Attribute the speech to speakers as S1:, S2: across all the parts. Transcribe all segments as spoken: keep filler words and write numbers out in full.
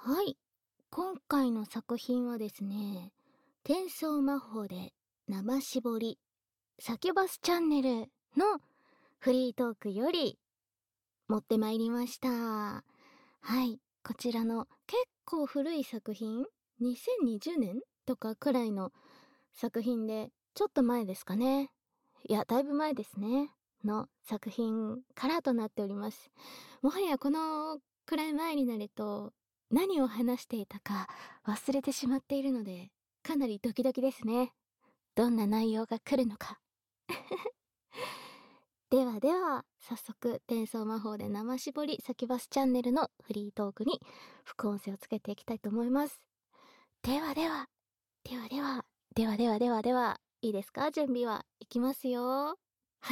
S1: はい。今回の作品はですね、転送魔法で生絞りサキュバスチャンネルのフリートークより持ってまいりました。はい。こちらの結構古い作品、にせんにじゅうねんとかくらいの作品で、ちょっと前ですかね。いや、だいぶ前ですね。の作品からとなっております。もはやこのくらい前になると、何を話していたか忘れてしまっているので、かなりドキドキですね。どんな内容が来るのか。ではでは、早速、転送魔法で生絞りサキュバスチャンネルのフリートークに副音声をつけていきたいと思います。ではでは、ではでは、ではではではでは、いいですか？準備はいきますよ。はい。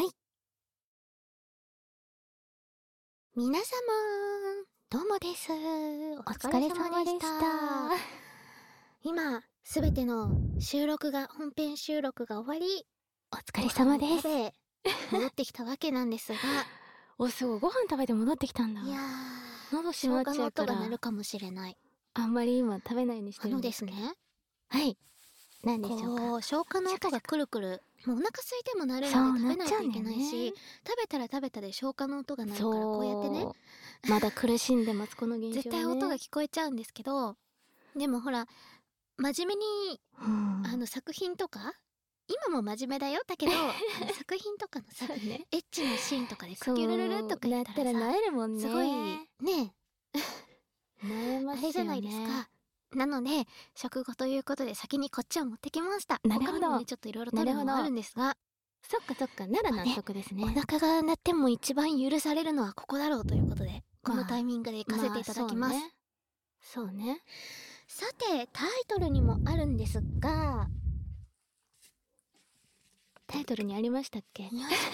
S1: 皆様、どうもです。お疲れ様でした。今、すべての収録が、本編収録が終わり、お疲れ様です。戻ってきたわけなんですが、お、すごい、ご飯食べて戻ってきたんだ。いやー、喉閉まっちゃうから、消化の音が鳴るかもしれない。あんまり今食べないようにしてるんですけど。あのですね。はい。何でしょうか。こう、消化の音がくるくる、もうお腹空いても鳴るので食べないといけないし、ね、食べたら食べたで消化の音が鳴るから、こうやってね。まだ苦しんでます、この現象ね。絶対音が聞こえちゃうんですけど、でもほら、真面目に、うん、あの作品とか、今も真面目だよだけど作品とかのさ、ね、エッチなシーンとかでクキュルルルとか言ったらさ、なえるもんね、すごいねなえますよね、あれじゃないですか。なので食後ということで先にこっちを持ってきました。なるほど、他にもね、ちょっといろいろ撮るのもあるんですが、そっかそっか、なら納得ですね。お腹が鳴っても一番許されるのはここだろうということで、このタイミングで行かせていただきます。まあまあ、そうね、そうね。さて、タイトルにもあるんですが、タイトルにありましたっけ？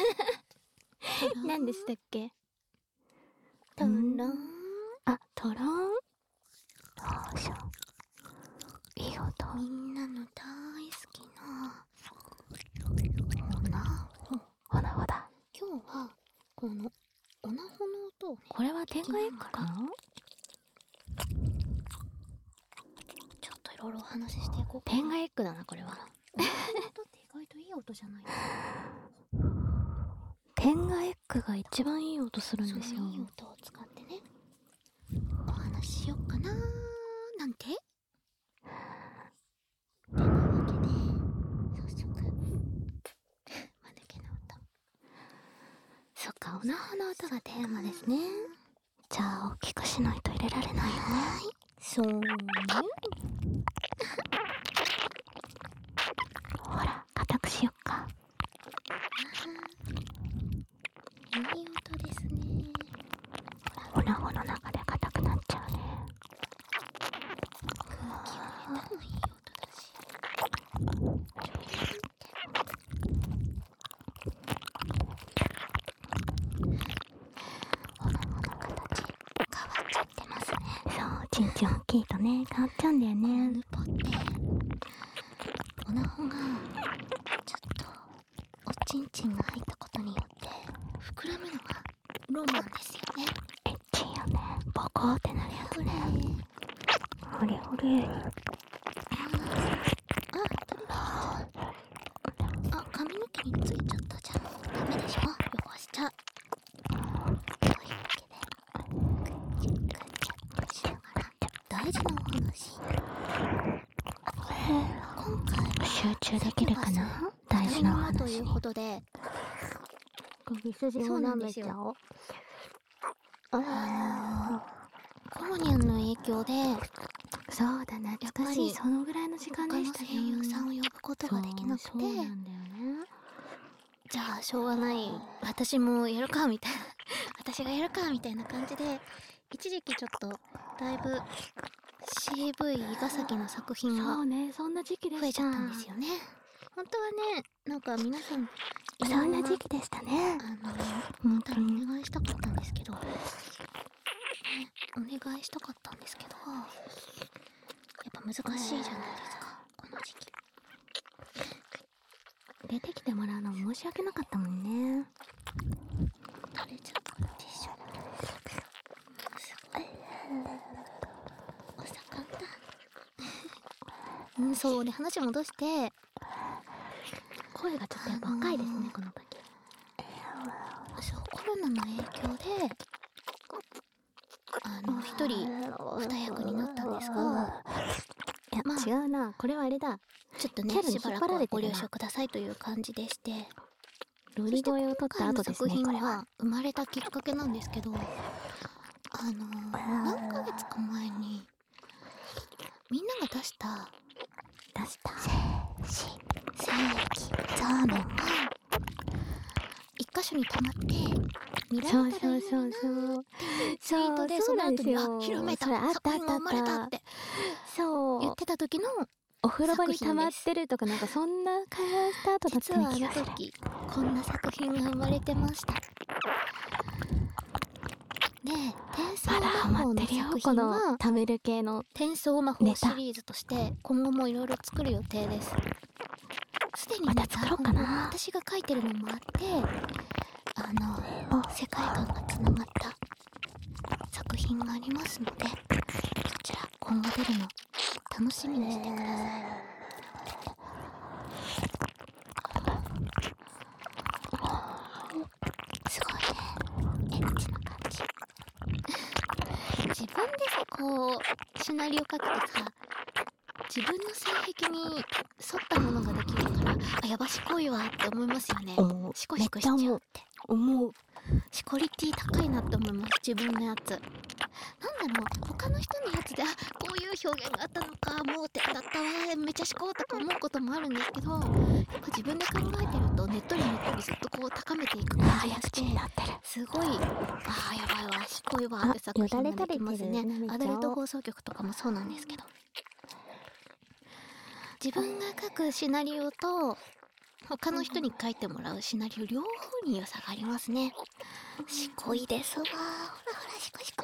S1: 何でしたっけ？トロン。あ、トロン。どうしよう。いい音。みんなの大好きなオナホ。オナホだ。今日はこのオナホの音をね、これは天外エッグかな？ちょっといろいろお話ししていこうかな。天外エッグだな、これは。オナホの音って意外といい音じゃないですか。天がエッグが一番いい音するんですよ。そのいい音を使ってね、お話ししよっかなーなんて。てなわけで、早速間抜けな音。そっか、おなほの音がテーマですね。じゃあ大きくしないと入れられないよね。はい、そうね。ほら、固くしよっか。いい音ですね。オナホの中で硬くなっちゃうね。空気を入れてもいい音だし。オナホの形変わっちゃってますね。そう、ちんちん大きいとね、変わっちゃうんだよね。ヌポってオナホがちょっとおちんちんが入ったことによって膨らむのがロマンですよね。エッチよね。ボコーってなるやつね。ほれほれ。あ、取れた。あ、髪の毛についちゃったじゃん。ダメでしょ、汚しちゃう。というわけで、グッチャグッチャしながら大事なお話。今回は集中できるかな。大事なお話ということで、背筋も舐めちゃおう。あー、コロニャンの影響で、そうだ、懐かしい。そのぐらいの時間でしたよ。他の声優さんを呼ぶことができなくて、そうなんだよね。じゃあしょうがない、私もやるかみたいな私がやるかみたいな感じで、一時期ちょっとだいぶ シーブイ 伊賀崎の作品が増えちゃったんですよね。本当はね、なんか皆さんそんな時期でしたね。あの本当にお願いしたかったんですけど、ね、お願いしたかったんですけど、やっぱ難しいじゃないですか、この時期。出てきてもらうの申し訳なかったもんね。垂れちゃうからティッシュ。すごい。お酒うん、そうで話戻して、声がちょっとやっぱ若いですね、この時。そうコロナの影響であの一人二役になったんですが、
S2: いや、
S1: まあ
S2: 違うな、これはあれだ、
S1: ちょっとね
S2: キャラに
S1: しばらくはご了承くださいという感じでして、
S2: ロリ声を取った後ですね、
S1: そして今回の作品
S2: これは。
S1: が生まれたきっかけなんですけど、あの何ヶ月か前にみんなが出した
S2: 出した
S1: 精液ザーメンが一箇所に溜まって見られたらいいのになーっていうツイートで、その後にあ広めた作品が生まれたって
S2: そう
S1: 言ってた時の
S2: お風呂場に溜まってるとかなんかそんな会話した後だった
S1: 実はあの
S2: 気がする。
S1: 時こんな作品が生まれてました。で転送
S2: まだハ
S1: 魔法の
S2: マってるよ、
S1: 作
S2: この
S1: 品は
S2: 食べる系の
S1: 転送魔法シリーズとして今後もいろいろ作る予定です。すでにね
S2: また作ろうかな。
S1: 私が書いてるのもあってあの世界観がつながった作品がありますので、そちら今後出るの楽しみにしてください。すごいねエッチな感じ自分でさこうシナリオ書くとさ自分の性癖に沿ったものができるからあやばしこいわって思いますよね。
S2: 思う。
S1: シコシコしちゃうって
S2: 思う。
S1: シコリティ高いなって思います、自分のやつ。なんだろう他の人のやつであこういう表現があったのか盲点だったわめっちゃ思考とか思うこともあるんですけど、やっぱ自分で考えてるとねっとりねっとりずっとこう高めていく感じがしてすごいあーやばいわしこいわって作品ができますね。アダルト放送局とかもそうなんですけど、自分が書くシナリオと他の人に書いてもらうシナリオ両方に良さがありますね。しこいですわー、ほらほらしこしこ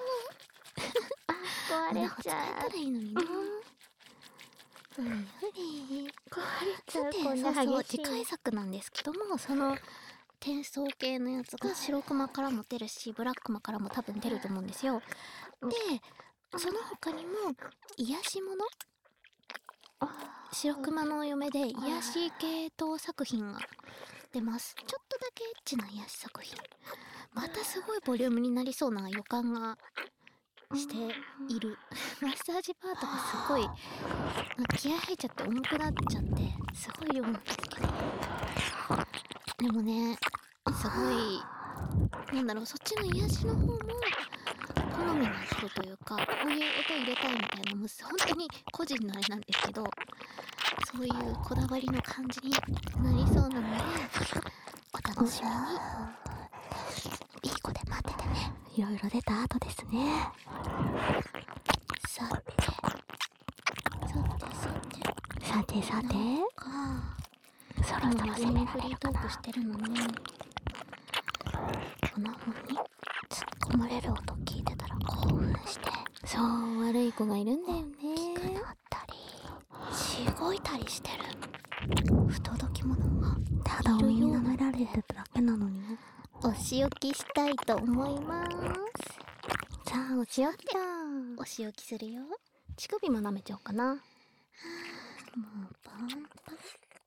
S2: 壊れちゃ
S1: 使えたらいいのにな。ふりふり
S2: 壊れちゃう。
S1: さて
S2: こんな
S1: そうそう
S2: 激しい
S1: 次回作なんですけども、その転送系のやつが白クマからも出るしブラックマからも多分出ると思うんですよ。でその他にも癒し物白クマの嫁で癒し系統作品が出ます。ちょっとだけエッチな癒し作品、またすごいボリュームになりそうな予感がしているマッサージパートがすごいなんか気合入っちゃって重くなっちゃってすごい量なんですけど、でもねすごいなんだろうそっちの癒しの方も好みの人というかこういう音入れたいみたいなもう本当に個人のあれなんですけど、そういうこだわりの感じになりそうなのでお楽しみに。いい子で待っててね。
S2: いろいろ出た後ですね。
S1: さてさてさて
S2: さてさて
S1: か
S2: そろそろ攻めら
S1: フリー
S2: れるかな。
S1: トークしてるのにこの本に突っ込まれる音聞いてたら興奮して
S2: そう悪い子がいるんだよね。
S1: 大きくなったりしごいたりしてる不届き者が
S2: ただ鬼に舐められてただけなのにね。
S1: お仕置きしたいと思います。
S2: さあお仕置きだ。
S1: お仕置きするよ。
S2: 乳首も舐めちゃおうかな。
S1: もうパンパン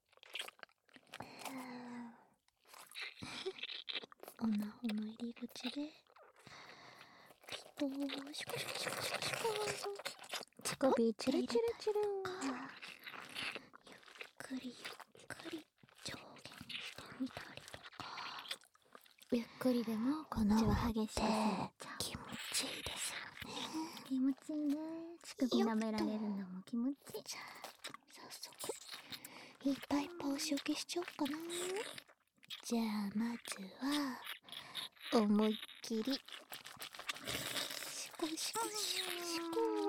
S1: おなほの入り口でピトーシュコシュコシュコシュコシュコ
S2: 乳首チルチルチル。
S1: ゆっくりゆっくり上下にしてみたりとか、
S2: ゆっくりでもこっちは激しくすぎちゃう。
S1: 気持ちいいですよね。
S2: 気持ちいいね。乳首舐められるのも気持ちいい。
S1: じゃあ早速いっぱいいっぱいお仕置きしちゃおうかな。じゃあまずは思いっきりシコシコシコシ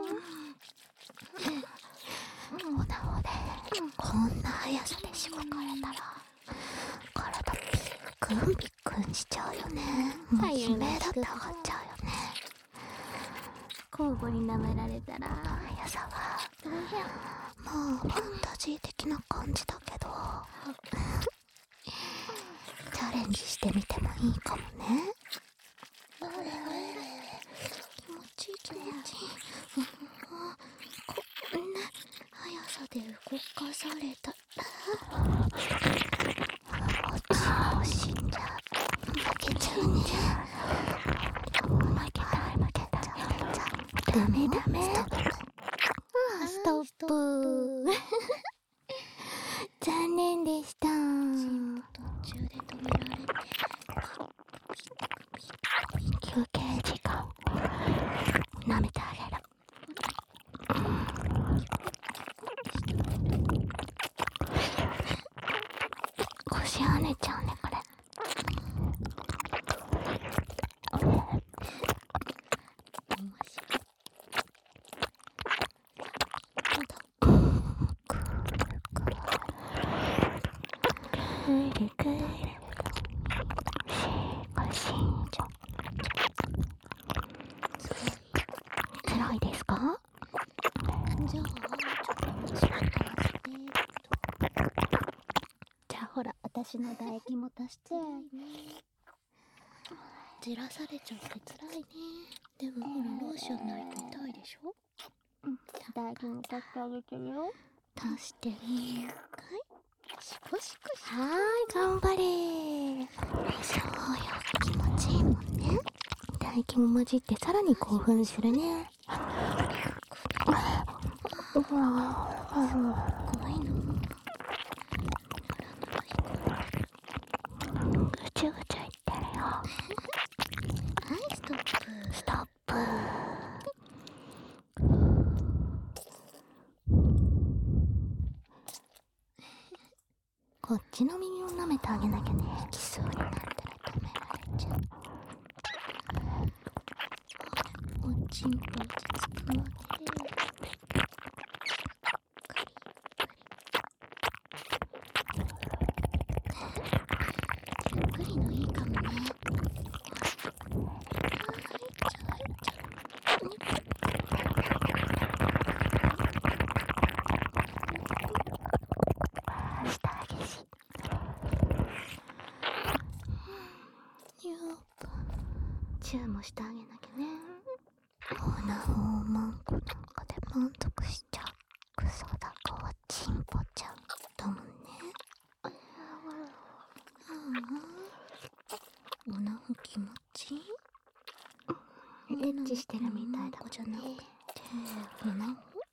S1: コおなほでこんな速さでしごかれたら体ピックンピックンしちゃうよね。もう悲鳴だって上がっちゃうよね。
S2: 交互に舐められたら
S1: 速さはもうファンタジー的な感じだけどチャレンジしてみてもいいかもね。気持ちいい気持ちいい。こんな速さでかされたら落ち死んじゃう。負けちゃうね。負けた負けた。ダメダメ。ストップ。残念でした。途中で止められて休憩時間舐めてあげる。腰跳ねちゃうねこれ。辛いですか？じゃあちょっと話をしてじゃあほら私の唾液も足してじらされちゃって辛いね。でもほらローションないと痛いでしょ。うん、唾液も足してあげてるよ。足してね。はいシコシコシコ。はーい頑張れ。そうよ気持ちいいもんね。唾液も混じってさらに興奮するね。怖いの。ぐちゅぐちゅいってるよ。はいストップストップ。こっちの耳を舐めてあげなきゃね。きそうになったら止められちゃう。おちんぽ落ち着くまでゆっくりのいいかもね。チューもしてあげなきゃね。オナホーマンコなんかで満足しちゃう。クソだこはチンポちゃんだもんね。ああオナホ気持ちいい。エッチしてるみたいだもんね。じゃなくてオナホ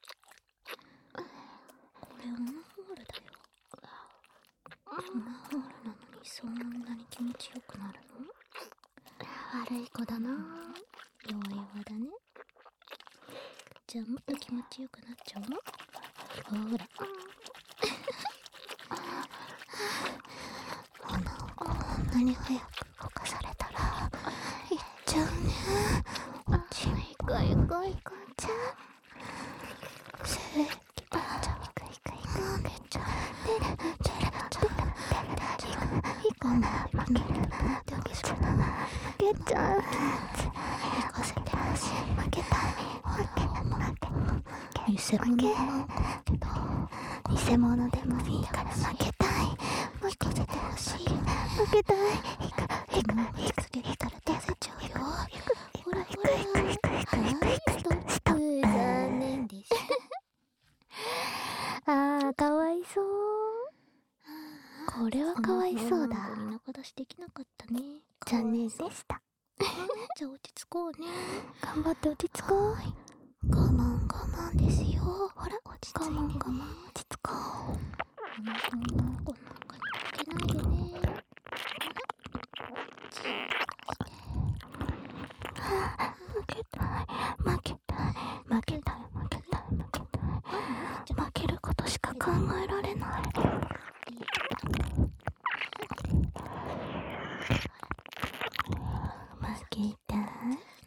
S1: これオナホールだよ。オナホールなのにそんなに気持ちよくなるの？悪い子だな。弱々だね。じゃあもっと気持ちよくなっちゃうの？ほらオナホこんなに早く動かされたらいっちゃうね。おちんぽいこいこちゃんせーきばちゃんいくいくいくあげちゃんでるでるでるでるいくな負ける負けちゃう負けちゃう行かせてほしい。負けたい負け負け偽物なんかけど偽物でもいいから負けたい負けてほしい。負けたいいくいくいくいくら出せちゃうよ。ほらほらいくいくいくいくいくいくストップ。残念でしたあーかわいそう。これはかわいそうだ。見逃しできなかったね。残念でした。じゃあ落ち着こうね。頑張って落ち着こう。我慢我慢ですよ。ほら落ち着いてね。我慢我慢落ち着こう。この女の子なんかに負けないでね。負けたい負けたい負けたい負けたい負けたい負けることしか考えられない。負けたい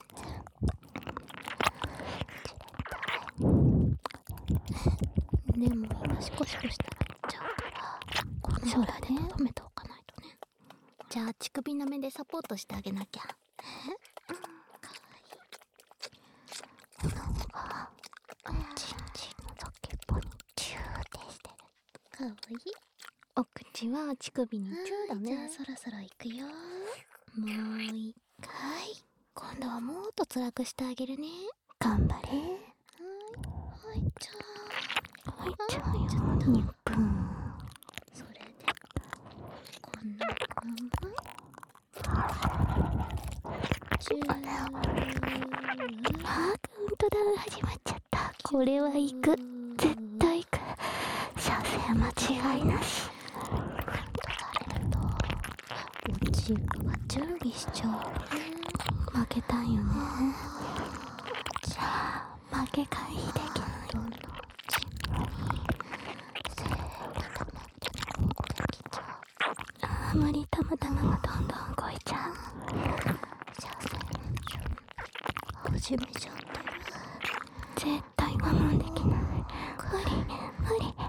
S1: でも今シコシコしたらいっちゃうからこの空で止めておかないとね。じゃあ乳首の目でサポートしてあげなきゃ。えかわいい。おなほがチンチンの先っぽにチューってしてる。かわいい。お口は乳首にチューだね。じゃあそろそろ行くよ。もう一回今度はもっと辛くしてあげるね。頑張れ。はいはいちゃーはいちゃーよ。ちょっとにゅぷん。それでこんな感じ。じゅー。あ、カウントダウン始まっちゃった。これは行く。絶対行く。射精間違いなし。カウントされるとおちんぽが準備しちゃうよね。負けたんよね。じゃあ負け回避できない。どんどんおちんぽに精が溜まって動きちゃう。あー無理、たまたまがどんどん動いちゃう。射精始めちゃってる。絶対我慢できない。無理無理。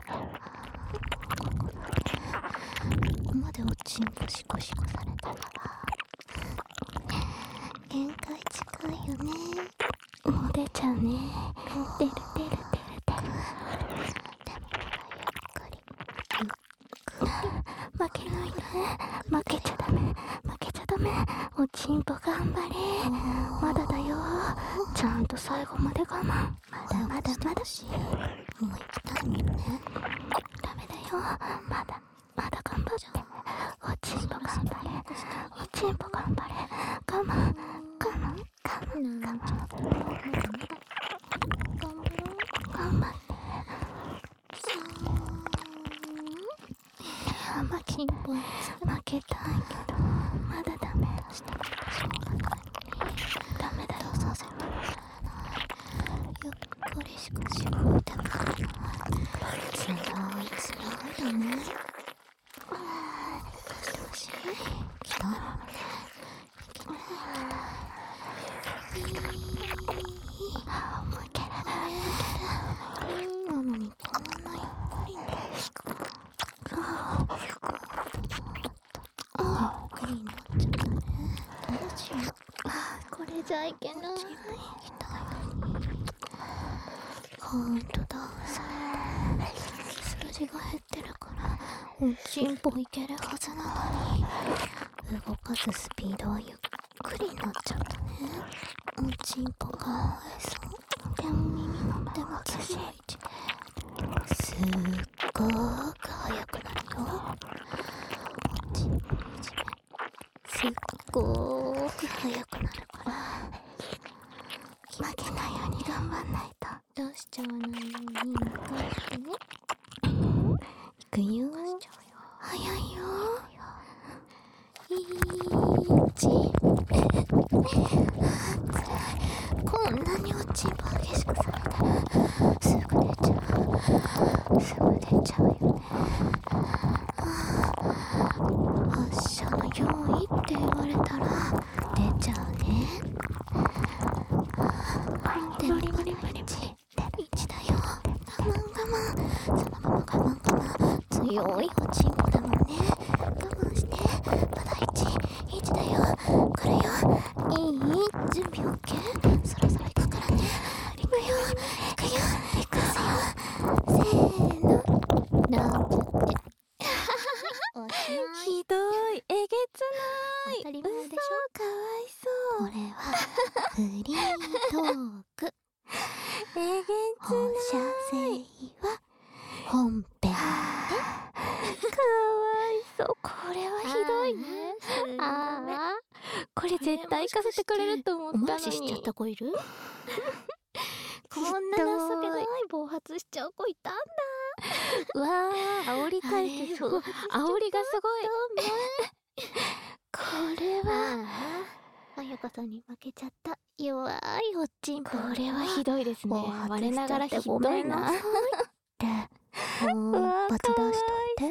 S1: ここまでおちんぽシコシコされたから限界近いよね。もう出ちゃうね。出る出る出る出る。でもゆっくり負けないで。負けちゃダメ負けちゃダメ。おちんぽ頑張れ。まだだよ。ちゃんと最後まで我慢。まだまだまだしもう行きたいもんね。ダメだよ。まだまだ頑張って。おちんぽ頑張れ。おちんぽ頑張れ。我慢我慢我慢我慢頑張って。負け負けたいけどまだダメ。ダメだよ。させない。ゆっくりしかしこうてもつらいつらいよね。少し来た。あー負ける負ける。なのにこんなゆっくりね。あーあーゆっくりになっちゃったね。どうしよう。あーこれじゃいけない。カウントダウンされて数字が減ってるからおちんぽいけるはずなのに動かすスピードはゆっくりになっちゃったね。おちんぽかわいそう。でも耳のでも次の位置すっごーく速くなるよ。おちんぽのいじめすっごーく速くなるから負けないように頑張んないと。出しちゃわないように向かってね。いくよ。早いよ。いちこんなにおちんぽ激しくされたらすぐ出ちゃう。すぐ出ちゃうよね。発射の用意って言われたら出ちゃうね。でもこれはいちだよ。我慢我慢。そのまま我慢我慢。強いおちんぽだもんね。我慢して。まだいち、いちだよ。来るよ。いい？準備 OK？ そろそろ行くからね。行くよ。行くよ。行くぜよ。せーの。なんちゃって。おしまい。
S2: ひどい。えげつない。
S1: 当たり前でしょ。
S2: かわいそう。
S1: これはフリートーク。
S2: えげつない。
S1: 放射性は本編で。
S2: かわいそう。これはひどいね。ああ、これ絶対行かせてくれると思ったのに。
S1: 無視しちゃった子いる？こんな情けない暴発しちゃう子いたんだ。
S2: うわー、煽り対決。煽りがすごい。これは
S1: あやかさんに負けちゃった。弱いおちんぽ。
S2: これはひどいですね。我ながらひどいな。
S1: で、もう一発出しといて。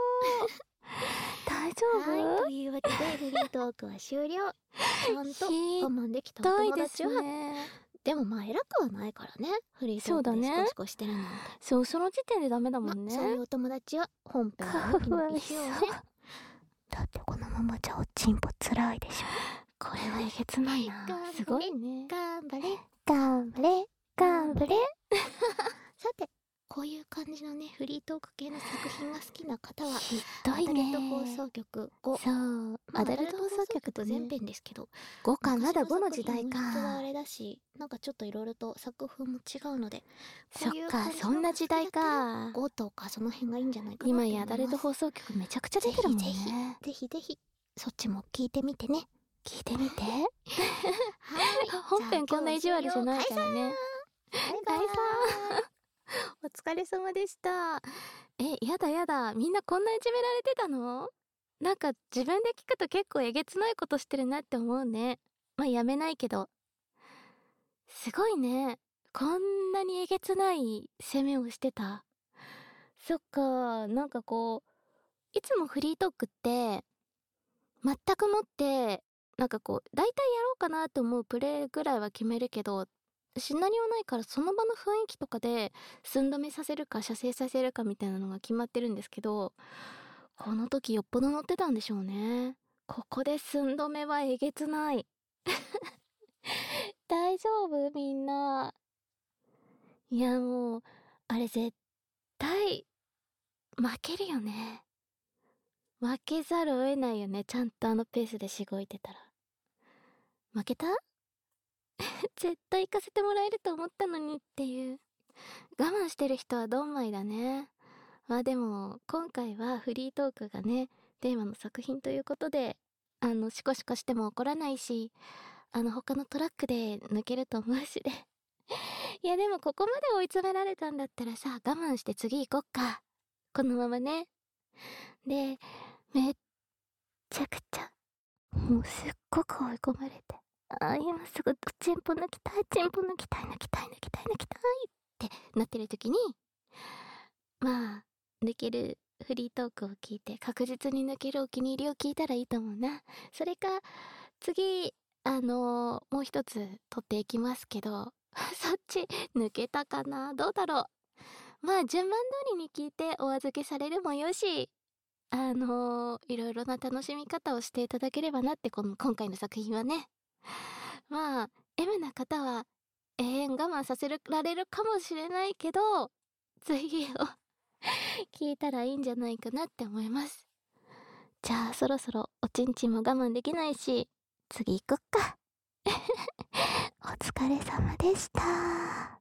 S2: 大丈夫？
S1: はい、というわけでフリートークは終了。ちゃんと我慢できたお友達は。でもまあ偉くはないからね。フリートークでシコシコしてるなんて。
S2: そう、その時点でダメだもんね。
S1: そういうお友達は本編の時の一緒ね。だってこのままじゃおちんぽつらいでしょ。
S2: これはえげつないな。すごいね。
S1: 頑張れ頑張れ頑張れ。さてこういう感じのねフリートーク系の作品が好きな方は
S2: ひどい
S1: アダル
S2: ね
S1: ト放送局ご、
S2: そう、
S1: まあ、
S2: アダルト放送局とね
S1: 全編ですけど、
S2: ごかまだごの
S1: 昔
S2: 時代か。
S1: 作品の質はあれだし、なんかちょっといろいろと作風も違うので、
S2: そっ
S1: こういう
S2: か、
S1: 感じの
S2: そんな時代か。
S1: ごとかその辺がいいんじゃないかなって思います。
S2: 今やアダルト放送局めちゃくちゃ出てるもんね。
S1: ぜひぜひぜひぜひそっちも聞いてみてね。
S2: 聞いてみて。
S1: はい
S2: 本編こんな意地悪じゃないからね。
S1: バイバ
S2: バイ
S1: イ
S2: バーイ。お疲れ様でした。え、やだやだ。みんなこんないじめられてたの？なんか自分で聞くと結構えげつないことしてるなって思うね。まあやめないけど。すごいね。こんなにえげつない攻めをしてた。そっか、なんかこう、いつもフリートークって、全くもって、なんかこう、大体やろうかなと思うプレイぐらいは決めるけど、シナリオないからその場の雰囲気とかで寸止めさせるか射精させるかみたいなのが決まってるんですけど、この時よっぽど乗ってたんでしょうね。ここで寸止めはえげつない。大丈夫みんな。いやもう、あれ絶対、負けるよね。負けざるを得ないよね。ちゃんとあのペースでしごいてたら。負けた？絶対行かせてもらえると思ったのにっていう。我慢してる人はドンマイだね。まあでも、今回はフリートークがね、テーマの作品ということで、あの、シコシコしても怒らないし、あの、他のトラックで抜けると思うしね。いやでもここまで追い詰められたんだったらさ、我慢して次行こっか。このままね。で、めっちゃくちゃ、もうすっごく追い込まれて。あー、今すぐチンポ抜きたい、チンポ抜きたい、抜きたい、抜きたい、抜きたいってなってる時に、まあ、抜けるフリートークを聞いて、確実に抜けるお気に入りを聞いたらいいと思うな。それか、次、あのー、もう一つ取っていきますけど、そっち抜けたかな？どうだろう。まあ、順番通りに聞いてお預けされるもよし、あのー、いろいろな楽しみ方をしていただければなって、この今回の作品はね。まあ M な方は永遠我慢させられるかもしれないけど、次を聞いたらいいんじゃないかなって思います。じゃあそろそろおちんちんも我慢できないし、次行こっか。お疲れ様でした。